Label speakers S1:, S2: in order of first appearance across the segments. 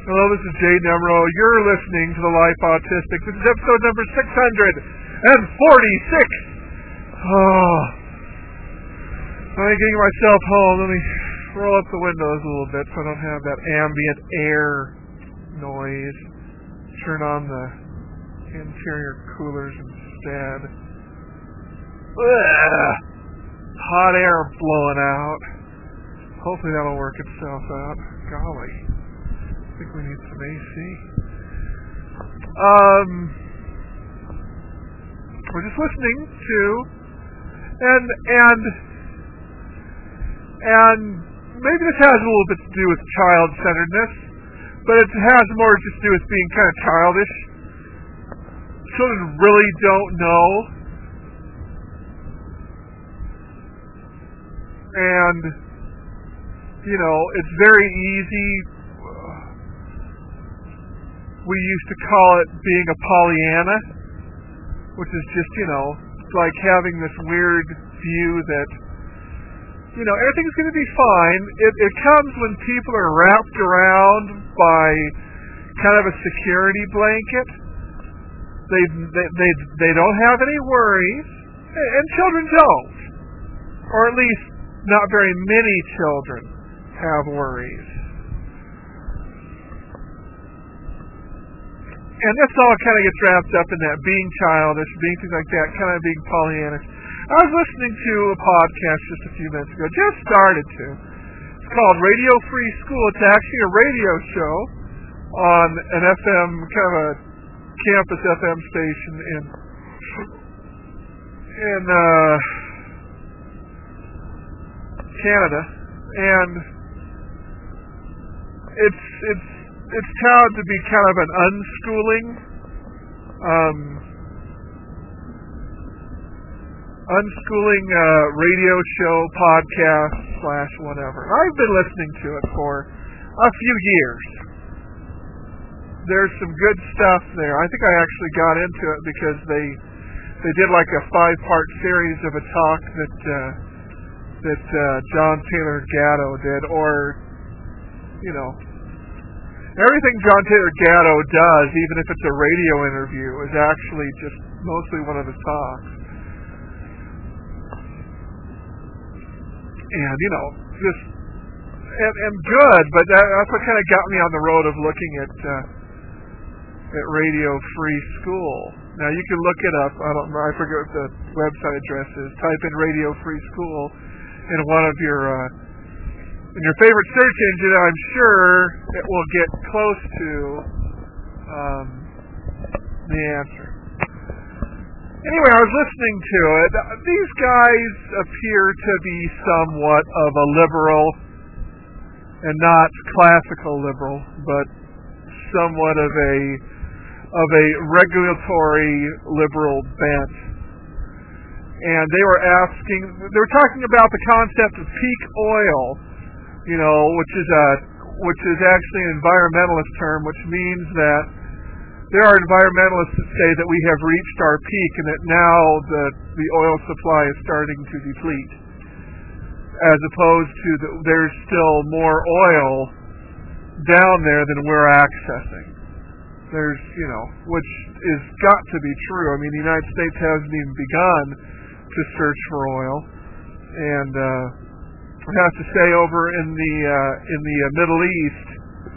S1: Hello, this is Jay Nemro. You're listening to The Life Autistic. This is episode number 646. Oh, I'm getting myself home. Let me roll up the windows a little bit so I don't have that ambient air noise. Turn on the interior coolers instead. Ugh. Hot air blowing out. Hopefully that'll work itself out. Golly. I think we need some AC. We're just listening to and maybe this has a little bit to do with child-centeredness, but it has more just to do with being kind of childish. Children really don't know. And, you know, it's very easy. We used to call it being a Pollyanna, which is just, you know, like having this weird view that, you know, everything's going to be fine. It comes when people are wrapped around by kind of a security blanket. They don't have any worries, and children don't. Or at least not very many children have worries. And this all kind of gets wrapped up in that being childish, being things like that, kind of being Pollyannish. I was listening to a podcast just a few minutes ago, just started to. It's called Radio Free School. It's actually a radio show on an FM, kind of a campus FM station in Canada. And it's touted to be kind of an unschooling radio show, podcast / whatever. I've been listening to it for a few years. There's some good stuff there. I think I actually got into it because they did like a 5-part series of a talk that John Taylor Gatto did, or, you know, everything John Taylor Gatto does, even if it's a radio interview, is actually just mostly one of his talks. And, you know, just, and good, but that's what kind of got me on the road of looking at Radio Free School. Now, you can look it up. I forget what the website address is. Type in Radio Free School in one of your favorite search engine. I'm sure it will get close to the answer. Anyway, I was listening to it. These guys appear to be somewhat of a liberal, and not classical liberal, but somewhat of a regulatory liberal bent. And they were talking about the concept of peak oil, you know, which is actually an environmentalist term, which means that there are environmentalists that say that we have reached our peak and that now the oil supply is starting to deplete, as opposed to there's still more oil down there than we're accessing. There's, you know, which is got to be true. I mean, the United States hasn't even begun to search for oil, and I have to say, over in the Middle East,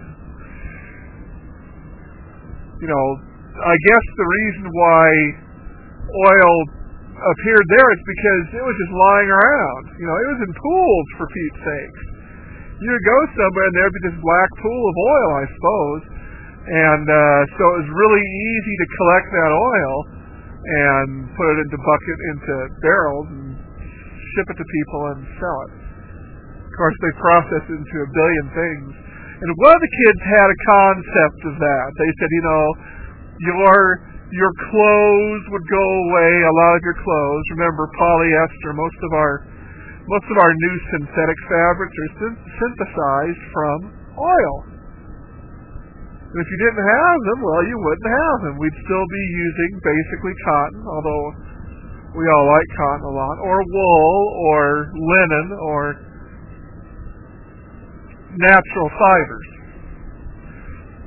S1: you know, I guess the reason why oil appeared there is because it was just lying around. You know, it was in pools, for Pete's sakes. You would go somewhere and there'd be this black pool of oil, I suppose, and so it was really easy to collect that oil and put it into barrels and ship it to people and sell it. Of course, they process it into a billion things. And one of the kids had a concept of that. They said, you know, your clothes would go away, a lot of your clothes. Remember, polyester, most of our new synthetic fabrics are synthesized from oil. And if you didn't have them, well, you wouldn't have them. We'd still be using basically cotton, although we all like cotton a lot, or wool, or linen, or natural fibers.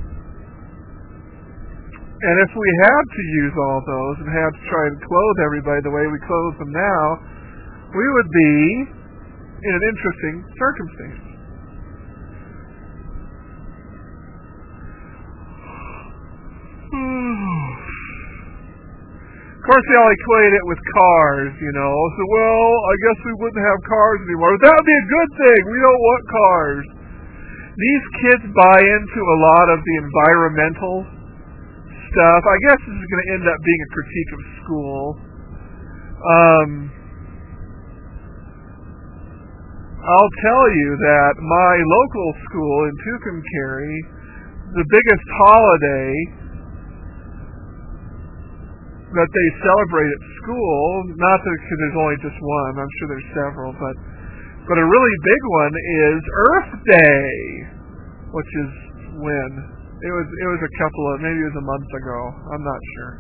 S1: And if we had to use all those and had to try and clothe everybody the way we clothe them now, we would be in an interesting circumstance. Of course, they all equate it with cars, So, well, I guess we wouldn't have cars anymore. But that would be a good thing. We don't want cars. These kids buy into a lot of the environmental stuff. I guess this is going to end up being a critique of school. I'll tell you that my local school in Tucumcari, the biggest holiday that they celebrate at school, not that because there's only just one, I'm sure there's several, but a really big one is Earth Day, which is when? It was a couple of, maybe it was a month ago, I'm not sure.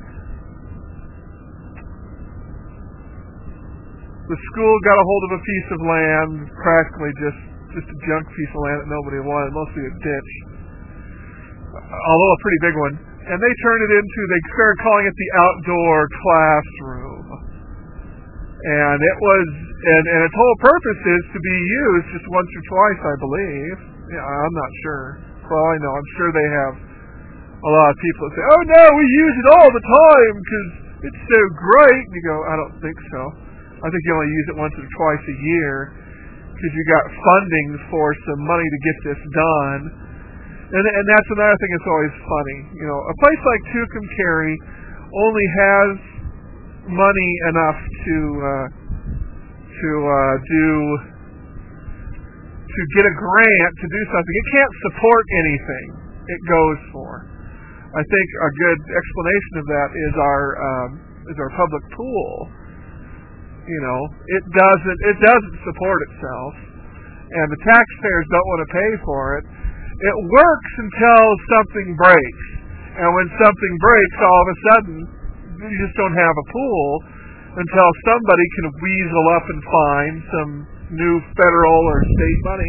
S1: The school got a hold of a piece of land, practically just a junk piece of land that nobody wanted, mostly a ditch, although a pretty big one. And they turned it into, they started calling it the outdoor classroom. And it was, and its whole purpose is to be used just once or twice, I believe. Yeah, I'm not sure. For all I know, I'm sure they have a lot of people that say, oh no, we use it all the time because it's so great. And you go, I don't think so. I think you only use it once or twice a year because you got funding for some money to get this done. And that's another thing that's always funny. A place like Tucumcari only has money enough to get a grant to do something. It can't support anything it goes for. I think a good explanation of that is our public pool. It doesn't support itself, and the taxpayers don't want to pay for it. It works until something breaks. And when something breaks, all of a sudden, you just don't have a pool until somebody can weasel up and find some new federal or state money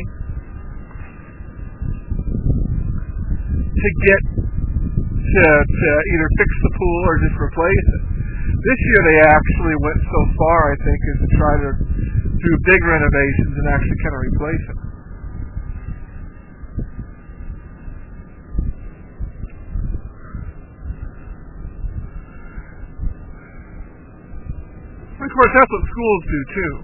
S1: to get to either fix the pool or just replace it. This year they actually went so far, I think, as to try to do big renovations and actually kind of replace it. Of course, that's what schools do too.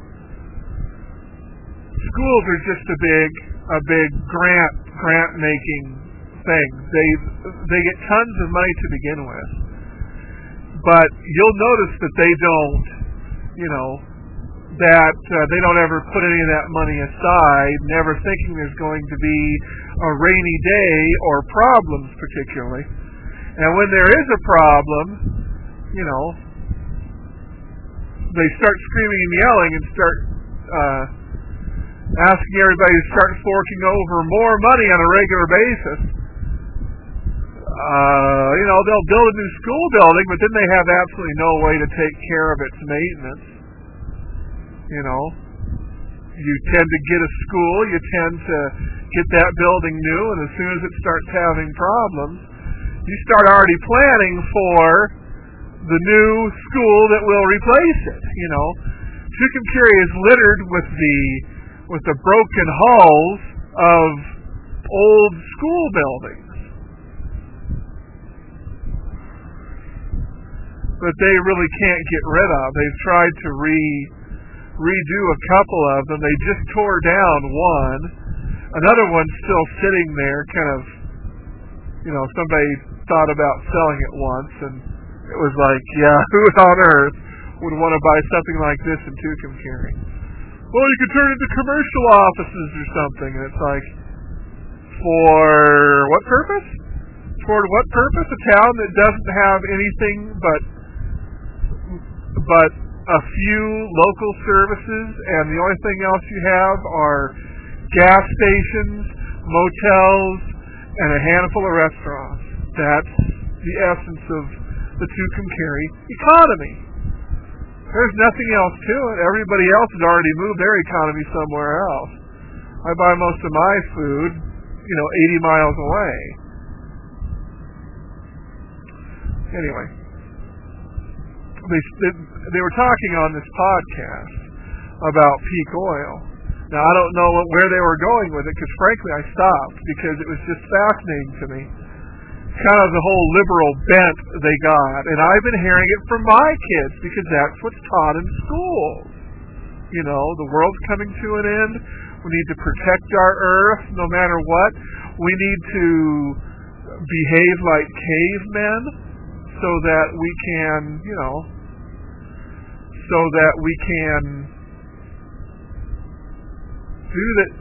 S1: Schools are just a big grant making thing. They get tons of money to begin with, but you'll notice that they don't, they don't ever put any of that money aside, never thinking there's going to be a rainy day or problems particularly. And when there is a problem, they start screaming and yelling and start asking everybody to start forking over more money on a regular basis. They'll build a new school building, but then they have absolutely no way to take care of its maintenance. You tend to get a school, you tend to get that building new, and as soon as it starts having problems, you start already planning for the new school that will replace it. Tucumcari is littered with the broken hulls of old school buildings that they really can't get rid of. They've tried to redo a couple of them. They just tore down one. Another one's still sitting there, kind of, somebody thought about selling it once, and it was like, yeah, who on earth would want to buy something like this in Tucumcari? Well, you could turn it into commercial offices or something. And it's like, for what purpose? For what purpose? A town that doesn't have anything but a few local services, and the only thing else you have are gas stations, motels, and a handful of restaurants. That's the essence of the Tucumcari economy. There's nothing else to it. Everybody else has already moved their economy somewhere else. I buy most of my food, 80 miles away. Anyway, they were talking on this podcast about peak oil. Now, I don't know where they were going with it, because frankly I stopped, because it was just fascinating to me. Kind of the whole liberal bent they got. And I've been hearing it from my kids, because that's what's taught in schools. You know, the world's coming to an end. We need to protect our earth no matter what. We need to behave like cavemen so that we can, do that,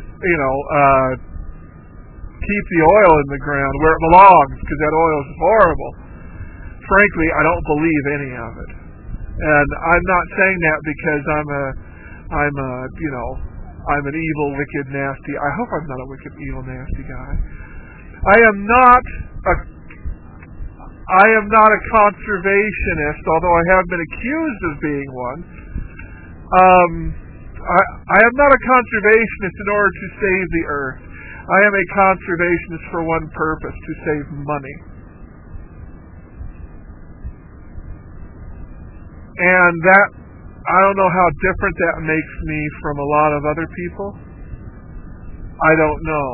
S1: keep the oil in the ground where it belongs, because that oil is horrible. Frankly, I don't believe any of it. And I'm not saying that because I'm an evil, wicked, nasty. I hope I'm not a wicked, evil, nasty guy. I am not a conservationist, although I have been accused of being one. I am not a conservationist in order to save the earth. I am a conservationist for one purpose: to save money. And that, I don't know how different that makes me from a lot of other people. I don't know.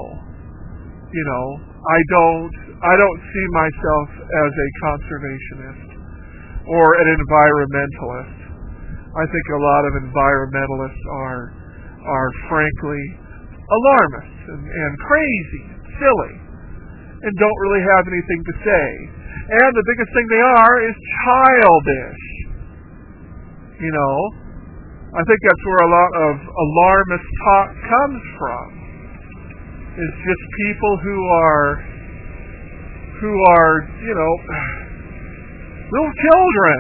S1: I don't see myself as a conservationist or an environmentalist. I think a lot of environmentalists are frankly alarmists and crazy, silly, and don't really have anything to say. And the biggest thing they are is childish. I think that's where a lot of alarmist talk comes from. It's just people who are little children.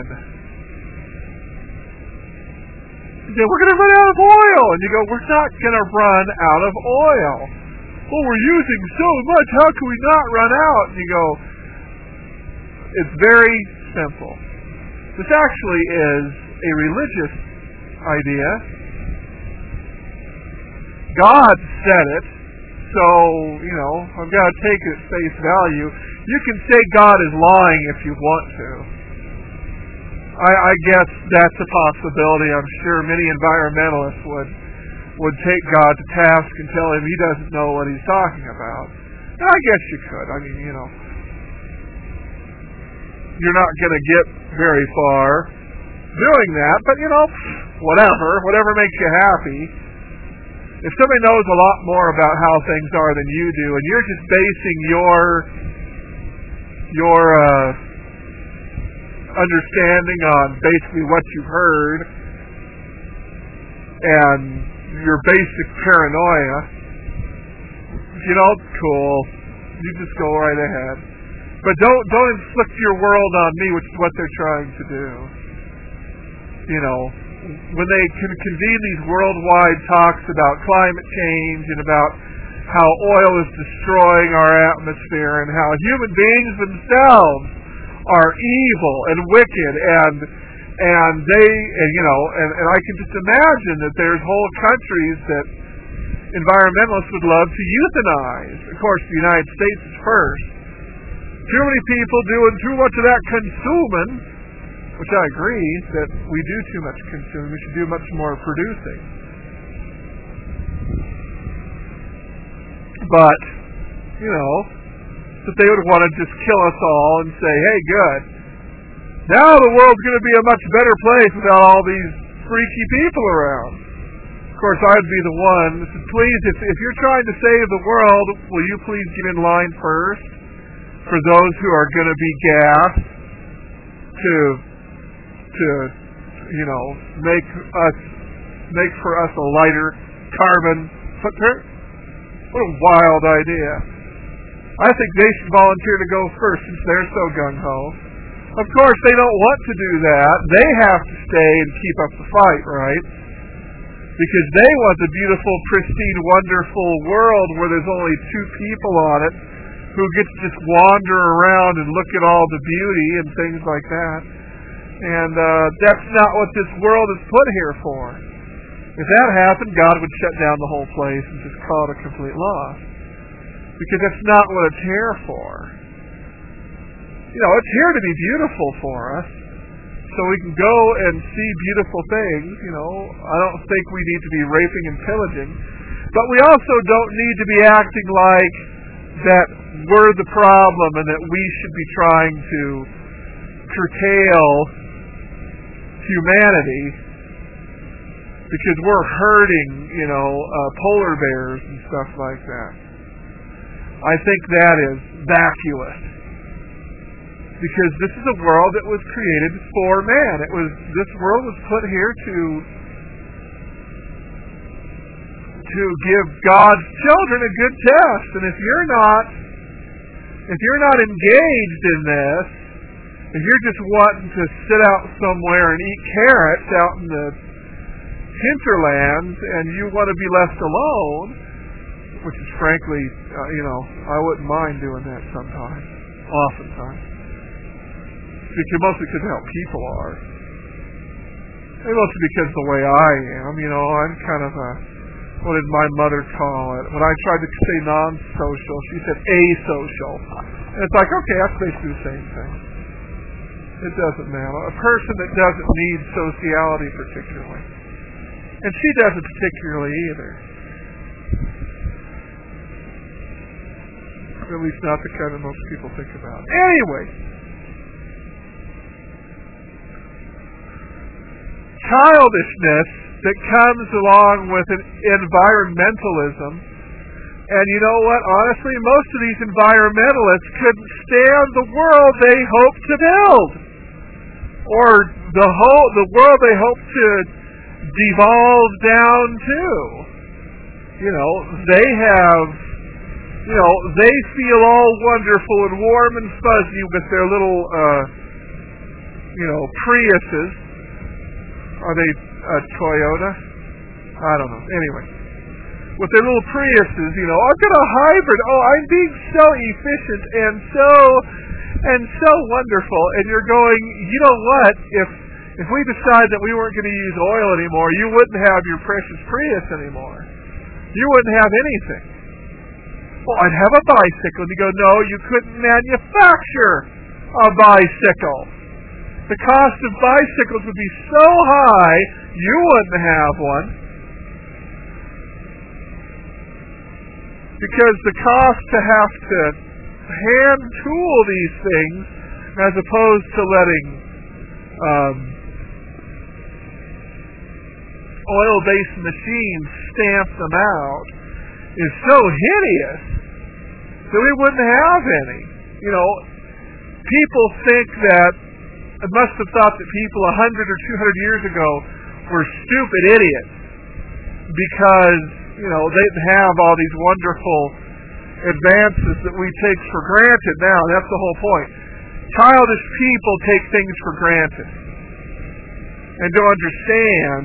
S1: We're going to run out of oil. And you go, we're not going to run out of oil. Well, we're using so much. How can we not run out? And you go, it's very simple. This actually is a religious idea. God said it. So, I've got to take it at face value. You can say God is lying if you want to. I guess that's a possibility. I'm sure many environmentalists would take God to task and tell him he doesn't know what he's talking about. And I guess you could. You're not going to get very far doing that, but whatever makes you happy. If somebody knows a lot more about how things are than you do, and you're just basing your understanding on basically what you've heard and your basic paranoia, cool. You just go right ahead. But don't inflict your world on me, which is what they're trying to do. When they can convene these worldwide talks about climate change and about how oil is destroying our atmosphere and how human beings themselves are evil and wicked and I can just imagine that there's whole countries that environmentalists would love to euthanize. Of course, the United States is first. Too many people doing too much of that consuming, which I agree that we do too much consuming. We should do much more producing. But, that they would want to just kill us all and say, hey, good. Now the world's going to be a much better place without all these freaky people around. Of course, I'd be the one that says, please, if you're trying to save the world, will you please get in line first for those who are going to be gassed to make for us a lighter carbon footprint? What a wild idea. I think they should volunteer to go first since they're so gung-ho. Of course, they don't want to do that. They have to stay and keep up the fight, right? Because they want the beautiful, pristine, wonderful world where there's only two people on it who get to just wander around and look at all the beauty and things like that. And that's not what this world is put here for. If that happened, God would shut down the whole place and just call it a complete loss. Because that's not what it's here for. it's here to be beautiful for us, so we can go and see beautiful things. I don't think we need to be raping and pillaging, but we also don't need to be acting like that we're the problem and that we should be trying to curtail humanity because we're hurting, polar bears and stuff like that. I think that is vacuous, because this is a world that was created for man. This world was put here to give God's children a good test, and if you're not engaged in this, if you're just wanting to sit out somewhere and eat carrots out in the hinterlands, and you want to be left alone, which is frankly, I wouldn't mind doing that sometimes, oftentimes, mostly because of how people are, and mostly because of the way I am. I'm kind of what did my mother call it? When I tried to say non-social, she said asocial. And it's like, okay, that's basically the same thing. It doesn't matter. A person that doesn't need sociality particularly. And she doesn't particularly either. At least not the kind that most people think about. Anyway. Childishness that comes along with an environmentalism. And you know what? Honestly, most of these environmentalists couldn't stand the world they hope to build, or the world they hope to devolve down to. They have, they feel all wonderful and warm and fuzzy with their little, Priuses. Are they Toyota? I don't know. Anyway, with their little Priuses, I've got a hybrid. Oh, I'm being so efficient and so wonderful. And you're going, you know what? If we decide that we weren't going to use oil anymore, you wouldn't have your precious Prius anymore. You wouldn't have anything. Well, I'd have a bicycle. And you go, no, you couldn't manufacture a bicycle. The cost of bicycles would be so high, you wouldn't have one. Because the cost to have to hand tool these things, as opposed to letting oil-based machines stamp them out, is so hideous that we wouldn't have any. People think that, it must have thought that people 100 or 200 years ago were stupid idiots because, they didn't have all these wonderful advances that we take for granted now. That's the whole point. Childish people take things for granted and don't understand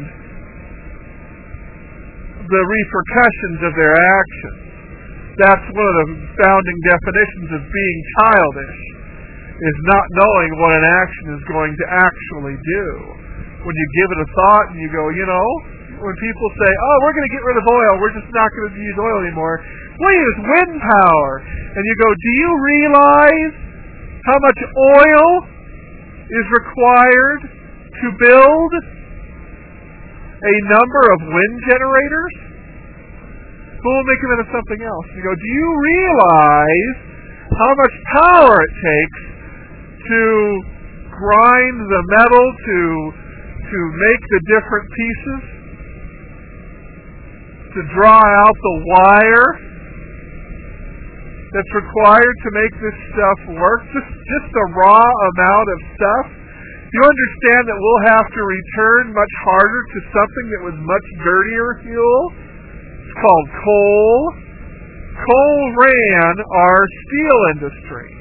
S1: the repercussions of their actions. That's one of the founding definitions of being childish, is not knowing what an action is going to actually do. When you give it a thought and you go, when people say, oh, we're going to get rid of oil, we're just not going to use oil anymore, we'll use wind power. And you go, do you realize how much oil is required to build a number of wind generators? But we'll make it into something else. You go, do you realize how much power it takes to grind the metal to make the different pieces, to draw out the wire that's required to make this stuff work? Just the raw amount of stuff. You understand that we'll have to return much harder to something that was much dirtier fuel? It's called coal. Coal ran our steel industry.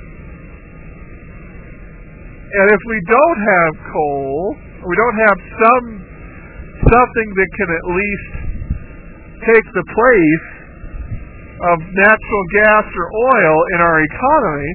S1: And if we don't have coal, or we don't have something that can at least take the place of natural gas or oil in our economy,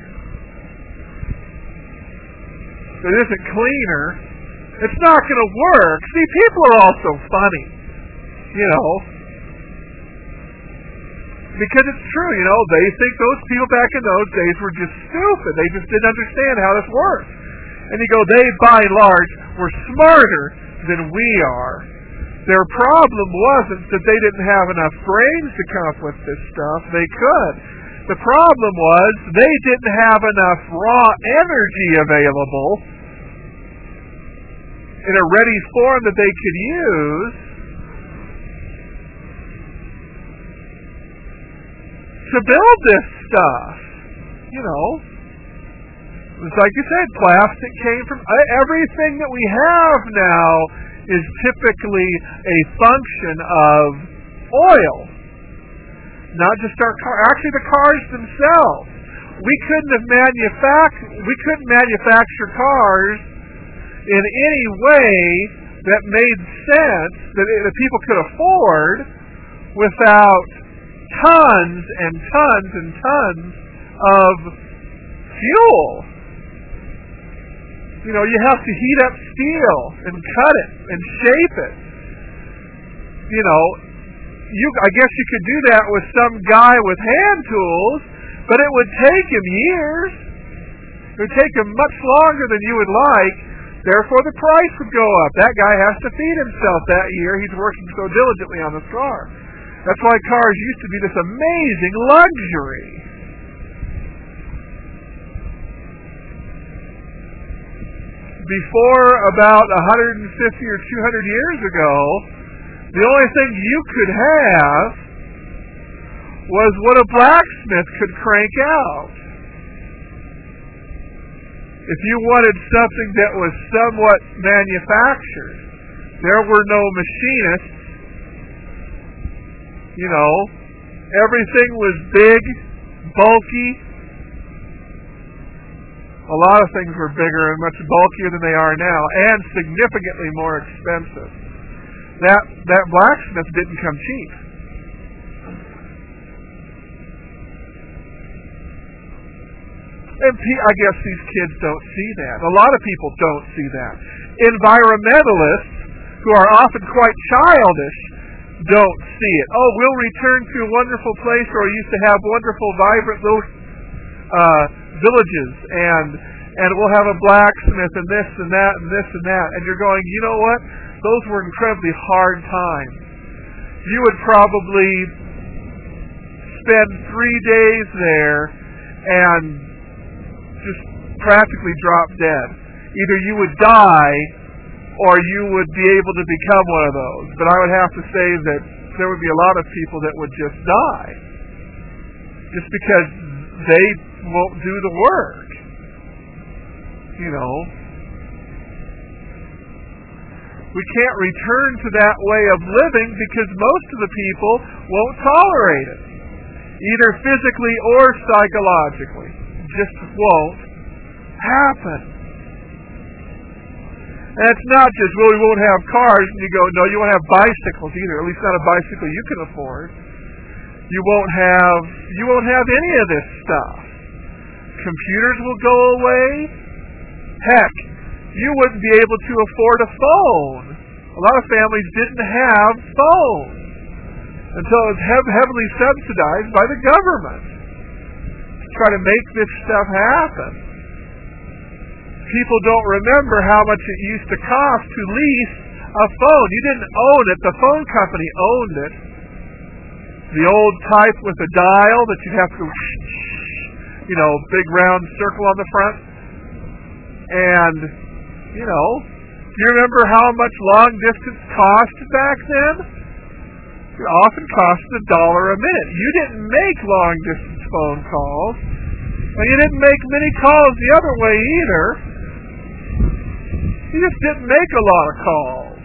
S1: that isn't cleaner, it's not going to work. See, people are also funny. Because it's true, they think those people back in those days were just stupid. They just didn't understand how this works. And you go, they, by and large, were smarter than we are. Their problem wasn't that they didn't have enough brains to come up with this stuff. They could. The problem was they didn't have enough raw energy available in a ready form that they could use to build this stuff. It's like you said, plastic came from everything that we have now is typically a function of oil. Not just our car, actually the cars themselves. We couldn't manufacture cars in any way that made sense that people could afford without tons and tons and tons of fuel. You have to heat up steel and cut it and shape it. I guess you could do that with some guy with hand tools, but it would take him years. It would take him much longer than you would like. Therefore, the price would go up. That guy has to feed himself that year. He's working so diligently on this car. That's why cars used to be this amazing luxury. Before about 150 or 200 years ago, the only thing you could have was what a blacksmith could crank out. If you wanted something that was somewhat manufactured, there were no machinists. Everything was big, bulky. A lot of things were bigger and much bulkier than they are now, and significantly more expensive. That blacksmith didn't come cheap. And I guess these kids don't see that. A lot of people don't see that. Environmentalists, who are often quite childish, don't see it. Oh, we'll return to a wonderful place where we used to have wonderful, vibrant little villages, and we'll have a blacksmith and this and that and this and that. And you're going, you know what? Those were incredibly hard times. You would probably spend 3 days there and just practically drop dead. Either you would die or you would be able to become one of those. But I would have to say that there would be a lot of people that would just die. Just because they won't do the work. We can't return to that way of living because most of the people won't tolerate it. Either physically or psychologically. It just won't happen. And it's not just, well, we won't have cars, and you go, no, you won't have bicycles either, at least not a bicycle you can afford. You won't have any of this stuff. Computers will go away. Heck, you wouldn't be able to afford a phone. A lot of families didn't have phones until it was heavily subsidized by the government to try to make this stuff happen. People don't remember how much it used to cost to lease a phone. You didn't own it. The phone company owned it. The old type with a dial that you'd have to, big round circle on the front. And, do you remember how much long distance cost back then? It often cost $1 a minute. You didn't make long distance phone calls. And you didn't make many calls the other way either. You just didn't make a lot of calls.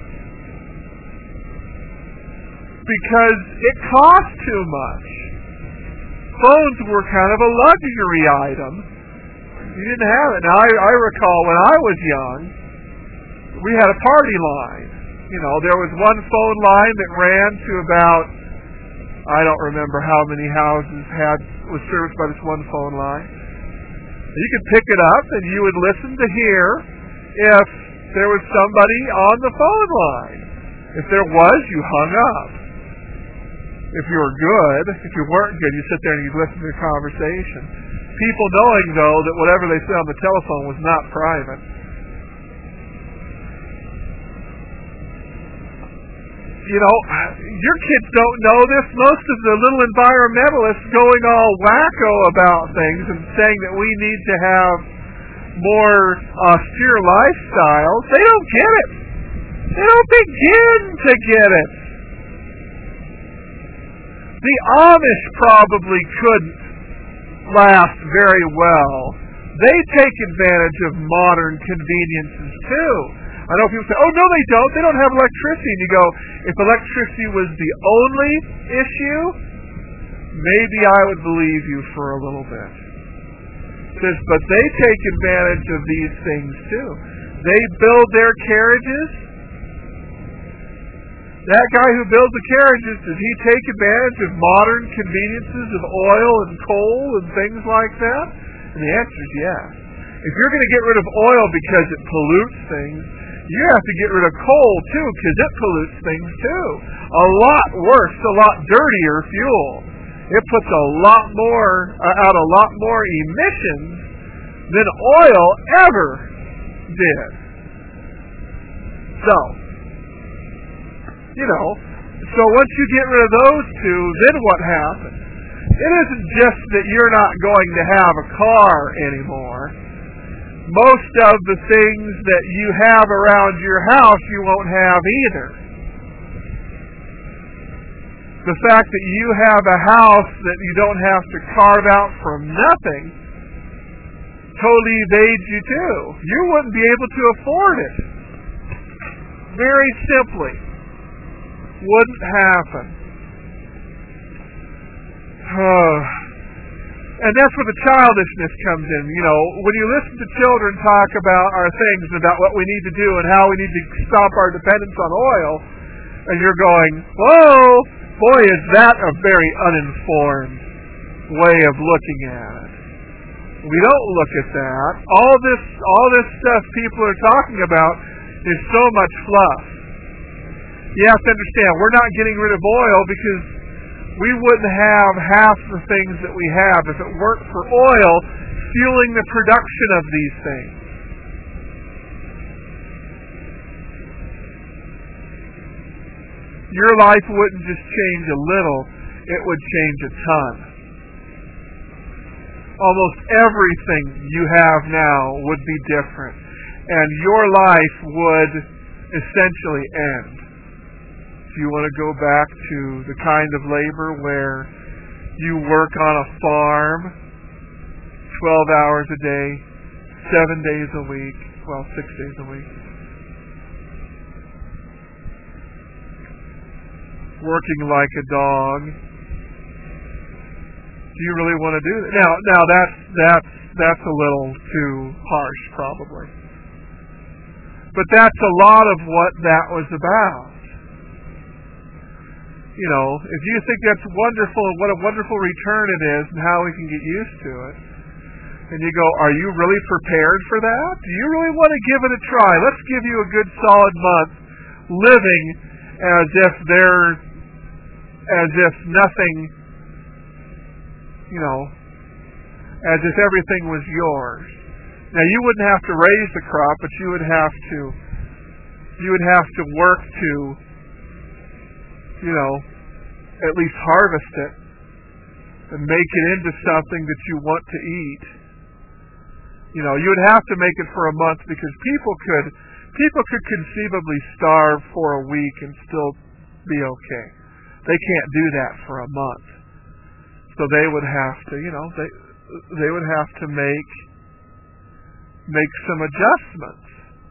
S1: Because it cost too much. Phones were kind of a luxury item. You didn't have it. Now, I recall when I was young, we had a party line. There was one phone line that ran to about, I don't remember how many houses was serviced by this one phone line. You could pick it up and you would listen to hear if there was somebody on the phone line. If there was, you hung up. if you were good. If you weren't good, you sit there and you listen to the conversation. People knowing, though, that whatever they said on the telephone was not private. You know, your kids don't know this. Most of the little environmentalists going all wacko about things and saying that we need to have more austere lifestyles, they don't get it. They don't begin to get it. The Amish probably couldn't last very well. They take advantage of modern conveniences too. I know people say, oh, no, they don't. They don't have electricity. And you go, if electricity was the only issue, maybe I would believe you for a little bit. But they take advantage of these things too. They build their carriages. That guy who builds the carriages, does he take advantage of modern conveniences of oil and coal and things like that? And the answer is yes. If you're going to get rid of oil because it pollutes things, you have to get rid of coal too, because it pollutes things too. A lot worse, a lot dirtier fuel. It puts a lot more out a lot more emissions than oil ever did. So, so once you get rid of those two, then what happens? It isn't just that you're not going to have a car anymore. Most of the things that you have around your house you won't have either. The fact that you have a house that you don't have to carve out from nothing totally evades you too. You wouldn't be able to afford it. Very simply. Wouldn't happen. And that's where the childishness comes in. When you listen to children talk about our things, about what we need to do and how we need to stop our dependence on oil, and you're going, whoa, boy, is that a very uninformed way of looking at it. We don't look at that. All this stuff people are talking about is so much fluff. You have to understand, we're not getting rid of oil because we wouldn't have half the things that we have if it weren't for oil fueling the production of these things. Your life wouldn't just change a little, it would change a ton. Almost everything you have now would be different, and your life would essentially end. If you want to go back to the kind of labor where you work on a farm 12 hours a day, 7 days a week, 6 days a week, working like a dog. Do you really want to do that? Now that's a little too harsh, probably. But that's a lot of what that was about. If you think that's wonderful and what a wonderful return it is and how we can get used to it, and you go, are you really prepared for that? Do you really want to give it a try? Let's give you a good solid month living as if nothing, as if everything was yours. Now you wouldn't have to raise the crop, but you would have to work to, at least harvest it and make it into something that you want to eat. You would have to make it for a month because people could conceivably starve for a week and still be okay. They can't do that for a month. So they would have to, they would have to make some adjustments.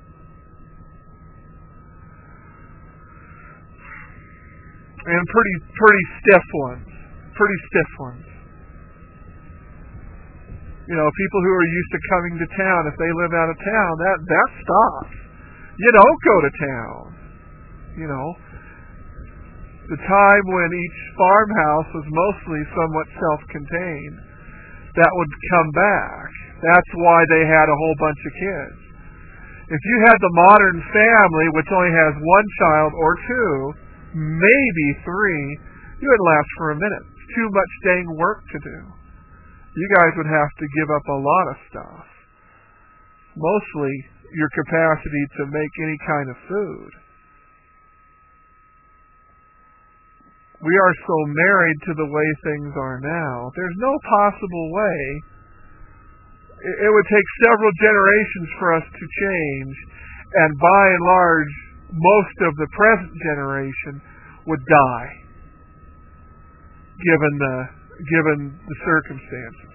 S1: And pretty stiff ones. People who are used to coming to town, if they live out of town, that stops. You don't go to town. The time when each farmhouse was mostly somewhat self-contained, that would come back. That's why they had a whole bunch of kids. If you had the modern family, which only has one child or two, maybe three, You wouldn't last for a minute. It's too much dang work to do. You guys would have to give up a lot of stuff. Mostly your capacity to make any kind of food. We are so married to the way things are now. There's no possible way. It would take several generations for us to change, and by and large, most of the present generation would die, given the circumstances.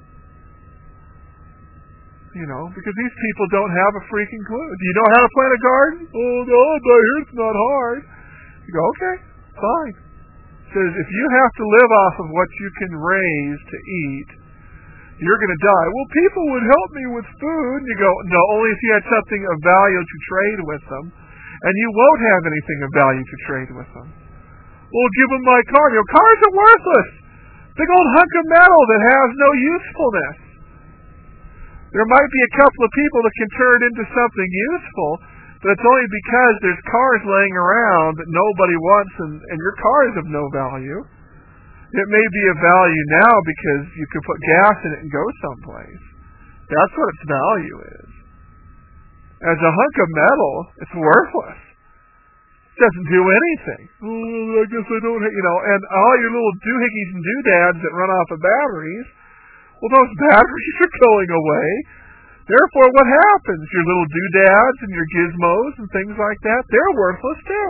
S1: Because these people don't have a freaking clue. Do you know how to plant a garden? Oh, no, I hear it's not hard. You go, okay, fine. It says, if you have to live off of what you can raise to eat, you're going to die. Well, people would help me with food. And you go, no, only if you had something of value to trade with them. And you won't have anything of value to trade with them. Well, give them my car. Cars are worthless. Big old hunk of metal that has no usefulness. There might be a couple of people that can turn it into something useful, but it's only because there's cars laying around that nobody wants, and your car is of no value. It may be of value now because you can put gas in it and go someplace. That's what its value is. As a hunk of metal, it's worthless. It doesn't do anything. Oh, I guess I don't, and all your little doohickeys and doodads that run off of batteries, well, those batteries are going away. Therefore, what happens? Your little doodads and your gizmos and things like that, they're worthless too.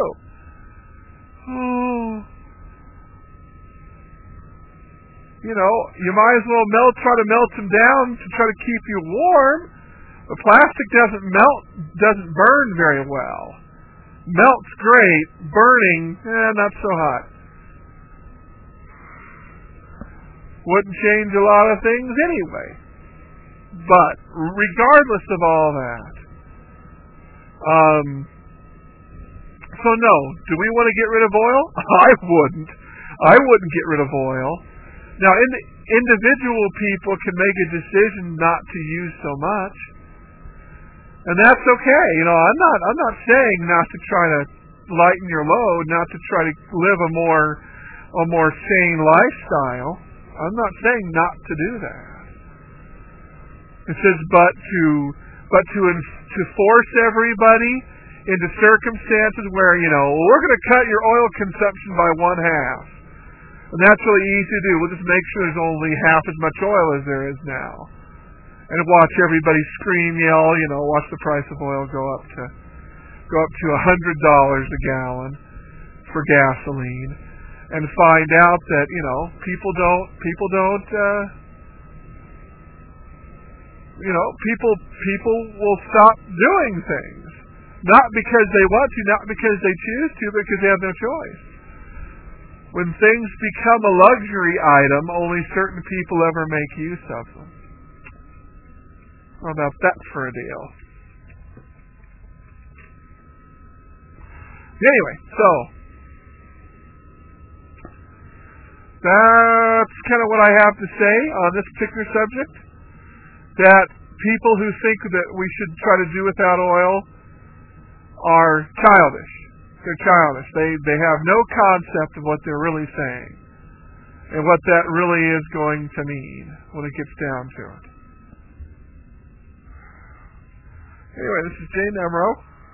S1: Oh. You might as well try to melt them down to try to keep you warm. But plastic doesn't burn very well. Melt's great. Burning, not so hot. Wouldn't change a lot of things anyway. But regardless of all that, so no, do we want to get rid of oil? I wouldn't get rid of oil. Now, individual people can make a decision not to use so much, and that's okay. I'm not saying not to try to lighten your load, not to try to live a more sane lifestyle. I'm not saying not to do that. It says, but to force everybody into circumstances where we're going to cut your oil consumption by 1/2. And that's really easy to do. We'll just make sure there's only half as much oil as there is now. And watch everybody scream, yell, watch the price of oil go up to $100 a gallon for gasoline. And find out that, people will stop doing things. Not because they want to, not because they choose to, but because they have no choice. When things become a luxury item, only certain people ever make use of them. How about that for a deal? Anyway, so that's kind of what I have to say on this particular subject. That people who think that we should try to do without oil are childish. They're childish. They have no concept of what they're really saying and what that really is going to mean when it gets down to it. Anyway, this is Jay Nemro.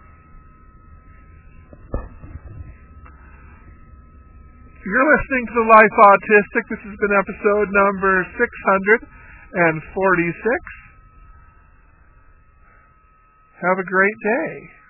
S1: You're listening to The Life Autistic. This has been episode number 646. Have a great day.